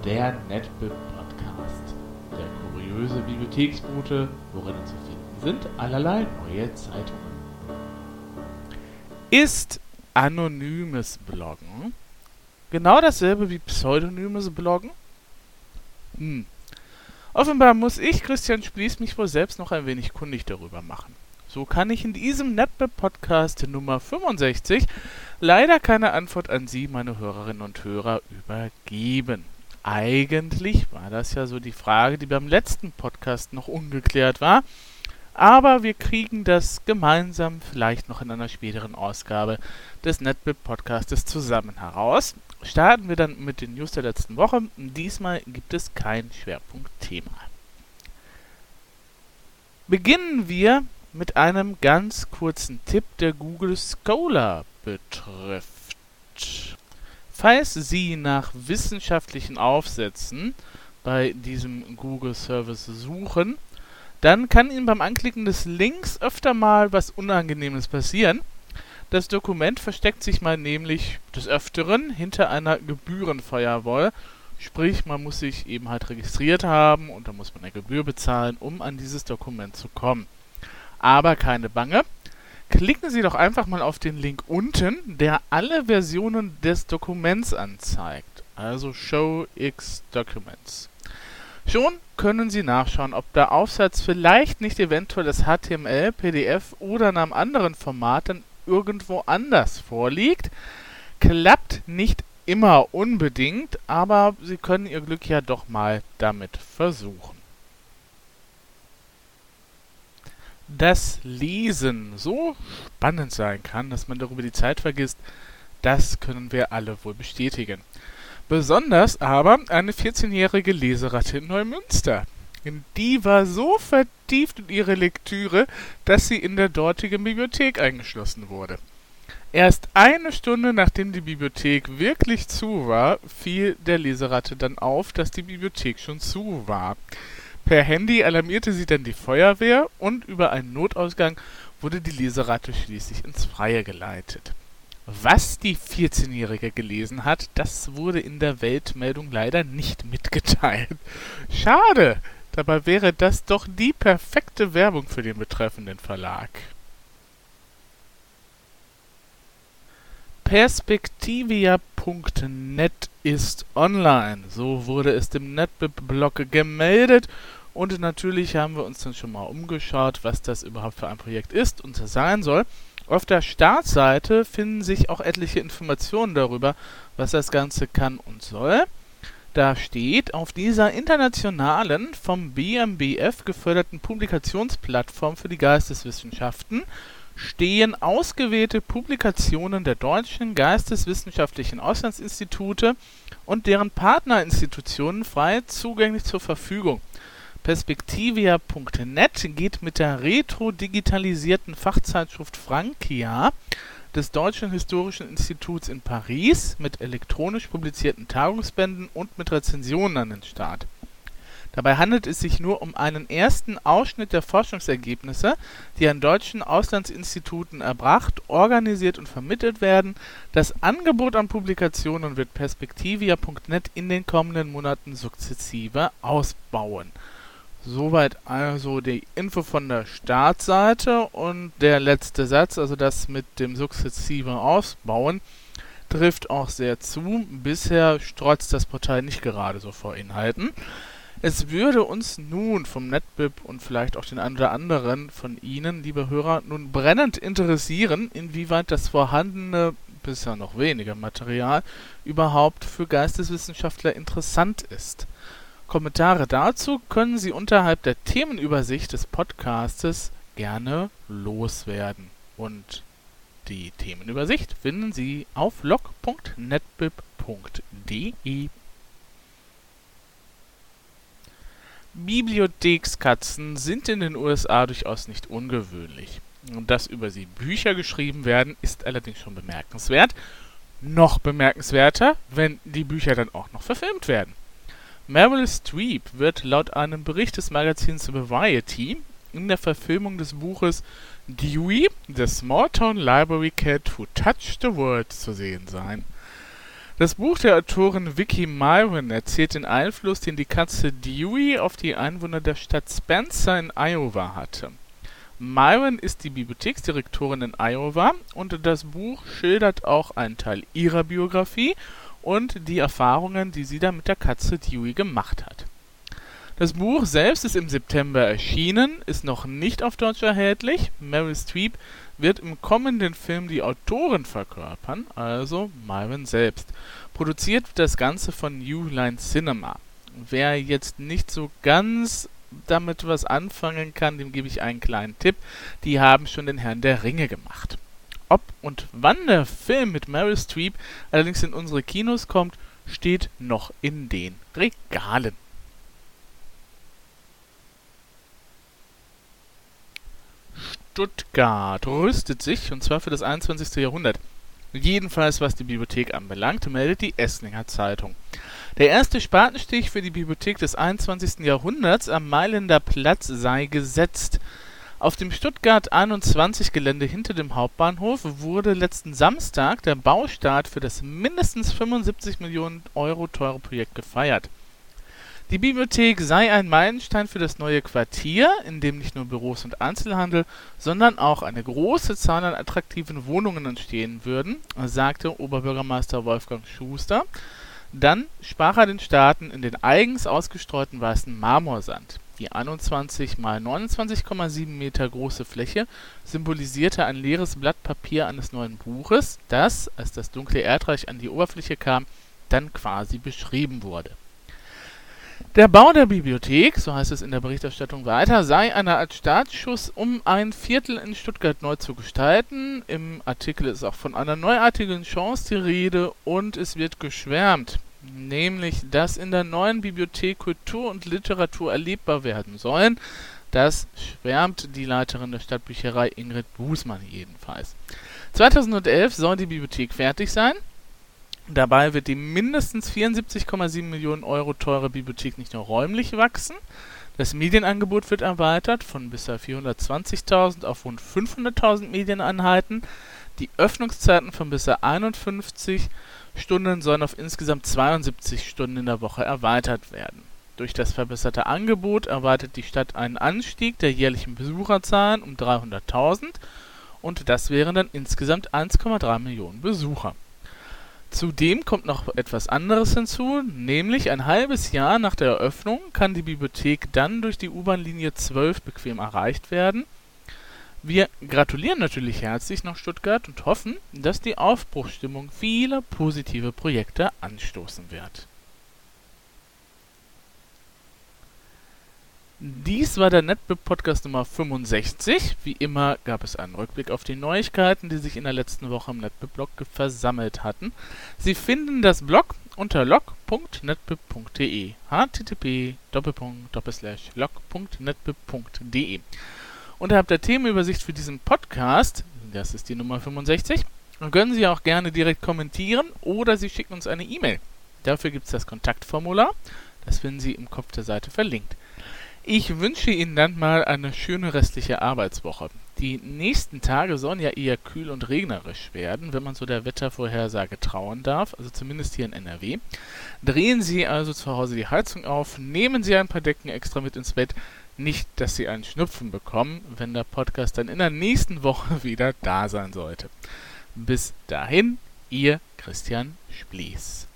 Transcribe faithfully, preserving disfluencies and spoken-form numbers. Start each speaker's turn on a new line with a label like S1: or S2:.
S1: der NetBib Podcast, der kuriöse Bibliotheksbote, worin zu finden sind allerlei neue Zeitungen. Ist anonymes Bloggen genau dasselbe wie pseudonymes Bloggen? Hm. Offenbar muss ich, Christian Splies, mich wohl selbst noch ein wenig kundig darüber machen. So kann ich in diesem NetBib Podcast Nummer fünfundsechzig leider keine Antwort an Sie, meine Hörerinnen und Hörer, übergeben. Eigentlich war das ja so die Frage, die beim letzten Podcast noch ungeklärt war, aber wir kriegen das gemeinsam vielleicht noch in einer späteren Ausgabe des NetBib Podcastes zusammen heraus. Starten wir dann mit den News der letzten Woche. Diesmal gibt es kein Schwerpunktthema. Beginnen wir mit einem ganz kurzen Tipp, der Google Scholar betrifft. Falls Sie nach wissenschaftlichen Aufsätzen bei diesem Google Service suchen, dann kann Ihnen beim Anklicken des Links öfter mal was Unangenehmes passieren. Das Dokument versteckt sich mal nämlich des Öfteren hinter einer Gebührenfirewall. Sprich, man muss sich eben halt registriert haben und dann muss man eine Gebühr bezahlen, um an dieses Dokument zu kommen. Aber keine Bange. Klicken Sie doch einfach mal auf den Link unten, der alle Versionen des Dokuments anzeigt. Also Show X Documents. Schon können Sie nachschauen, ob der Aufsatz vielleicht nicht eventuell das H T M L, P D F oder in einem anderen Format dann irgendwo anders vorliegt. Klappt nicht immer unbedingt, aber Sie können Ihr Glück ja doch mal damit versuchen. Dass Lesen so spannend sein kann, dass man darüber die Zeit vergisst, das können wir alle wohl bestätigen. Besonders aber eine vierzehnjährige Leseratte in Neumünster. Die war so vertieft in ihre Lektüre, dass sie in der dortigen Bibliothek eingeschlossen wurde. Erst eine Stunde nachdem die Bibliothek wirklich zu war, fiel der Leseratte dann auf, dass die Bibliothek schon zu war. Per Handy alarmierte sie dann die Feuerwehr und über einen Notausgang wurde die Leseratte schließlich ins Freie geleitet. Was die vierzehnjährige gelesen hat, das wurde in der Weltmeldung leider nicht mitgeteilt. Schade, dabei wäre das doch die perfekte Werbung für den betreffenden Verlag. Perspektivia Punkt net ist online, so wurde es dem NetBib-Blog gemeldet. Und natürlich haben wir uns dann schon mal umgeschaut, was das überhaupt für ein Projekt ist und sein soll. Auf der Startseite finden sich auch etliche Informationen darüber, was das Ganze kann und soll. Da steht, auf dieser internationalen, vom B M B F geförderten Publikationsplattform für die Geisteswissenschaften stehen ausgewählte Publikationen der deutschen geisteswissenschaftlichen Auslandsinstitute und deren Partnerinstitutionen frei zugänglich zur Verfügung. Perspektivia Punkt net geht mit der retro-digitalisierten Fachzeitschrift Frankia des Deutschen Historischen Instituts in Paris mit elektronisch publizierten Tagungsbänden und mit Rezensionen an den Start. Dabei handelt es sich nur um einen ersten Ausschnitt der Forschungsergebnisse, die an deutschen Auslandsinstituten erbracht, organisiert und vermittelt werden. Das Angebot an Publikationen wird Perspektivia Punkt net in den kommenden Monaten sukzessive ausbauen. Soweit also die Info von der Startseite und der letzte Satz, also das mit dem sukzessive Ausbauen, trifft auch sehr zu. Bisher strotzt das Portal nicht gerade so vor Inhalten. Es würde uns nun vom NetBib und vielleicht auch den einen oder anderen von Ihnen, liebe Hörer, nun brennend interessieren, inwieweit das vorhandene, bisher noch weniger Material, überhaupt für Geisteswissenschaftler interessant ist. Kommentare dazu können Sie unterhalb der Themenübersicht des Podcastes gerne loswerden. Und die Themenübersicht finden Sie auf log punkt netbib punkt de. Bibliothekskatzen sind in den U S A durchaus nicht ungewöhnlich. Und dass über sie Bücher geschrieben werden, ist allerdings schon bemerkenswert. Noch bemerkenswerter, wenn die Bücher dann auch noch verfilmt werden. Meryl Streep wird laut einem Bericht des Magazins Variety in der Verfilmung des Buches Dewey, The Small Town Library Cat Who Touched the World zu sehen sein. Das Buch der Autorin Vicki Myron erzählt den Einfluss, den die Katze Dewey auf die Einwohner der Stadt Spencer in Iowa hatte. Myron ist die Bibliotheksdirektorin in Iowa und das Buch schildert auch einen Teil ihrer Biografie und die Erfahrungen, die sie da mit der Katze Dewey gemacht hat. Das Buch selbst ist im September erschienen, ist noch nicht auf Deutsch erhältlich. Meryl Streep wird im kommenden Film die Autorin verkörpern, also Myron selbst. Produziert wird das Ganze von New Line Cinema. Wer jetzt nicht so ganz damit was anfangen kann, dem gebe ich einen kleinen Tipp. Die haben schon den Herrn der Ringe gemacht. Ob und wann der Film mit Meryl Streep allerdings in unsere Kinos kommt, steht noch in den Regalen. Stuttgart rüstet sich, und zwar für das einundzwanzigste. Jahrhundert. Jedenfalls, was die Bibliothek anbelangt, meldet die Esslinger Zeitung. Der erste Spatenstich für die Bibliothek des einundzwanzigsten. Jahrhunderts am Mailänder Platz sei gesetzt. Auf dem Stuttgart einundzwanzig Gelände hinter dem Hauptbahnhof wurde letzten Samstag der Baustart für das mindestens fünfundsiebzig Millionen Euro teure Projekt gefeiert. Die Bibliothek sei ein Meilenstein für das neue Quartier, in dem nicht nur Büros und Einzelhandel, sondern auch eine große Zahl an attraktiven Wohnungen entstehen würden, sagte Oberbürgermeister Wolfgang Schuster. Dann sprach er den Starten in den eigens ausgestreuten weißen Marmorsand. Die einundzwanzig mal neunundzwanzig Komma sieben Meter große Fläche symbolisierte ein leeres Blatt Papier eines neuen Buches, das, als das dunkle Erdreich an die Oberfläche kam, dann quasi beschrieben wurde. Der Bau der Bibliothek, so heißt es in der Berichterstattung weiter, sei eine Art Startschuss, um ein Viertel in Stuttgart neu zu gestalten. Im Artikel ist auch von einer neuartigen Chance die Rede und es wird geschwärmt, nämlich, dass in der neuen Bibliothek Kultur und Literatur erlebbar werden sollen. Das schwärmt die Leiterin der Stadtbücherei Ingrid Bußmann jedenfalls. zweitausendelf soll die Bibliothek fertig sein. Dabei wird die mindestens vierundsiebzig Komma sieben Millionen Euro teure Bibliothek nicht nur räumlich wachsen, das Medienangebot wird erweitert von bisher vierhundertzwanzigtausend auf rund fünfhunderttausend Medieneinheiten, die Öffnungszeiten von bisher einundfünfzig Stunden sollen auf insgesamt zweiundsiebzig Stunden in der Woche erweitert werden. Durch das verbesserte Angebot erwartet die Stadt einen Anstieg der jährlichen Besucherzahlen um dreihunderttausend und das wären dann insgesamt eins Komma drei Millionen Besucher. Zudem kommt noch etwas anderes hinzu, nämlich ein halbes Jahr nach der Eröffnung kann die Bibliothek dann durch die U-Bahn-Linie zwölf bequem erreicht werden. Wir gratulieren natürlich herzlich nach Stuttgart und hoffen, dass die Aufbruchsstimmung viele positive Projekte anstoßen wird. Dies war der NetBib-Podcast Nummer fünfundsechzig. Wie immer gab es einen Rückblick auf die Neuigkeiten, die sich in der letzten Woche im NetBib-Blog versammelt hatten. Sie finden das Blog unter log punkt netbib punkt de, http log punkt netbib punkt de. Unterhalb der Themenübersicht für diesen Podcast, das ist die Nummer fünfundsechzig, können Sie auch gerne direkt kommentieren oder Sie schicken uns eine E-Mail. Dafür gibt es das Kontaktformular, das finden Sie im Kopf der Seite verlinkt. Ich wünsche Ihnen dann mal eine schöne restliche Arbeitswoche. Die nächsten Tage sollen ja eher kühl und regnerisch werden, wenn man so der Wettervorhersage trauen darf, also zumindest hier in N R W. Drehen Sie also zu Hause die Heizung auf, nehmen Sie ein paar Decken extra mit ins Bett, nicht, dass Sie einen Schnupfen bekommen, wenn der Podcast dann in der nächsten Woche wieder da sein sollte. Bis dahin, Ihr Christian Splies.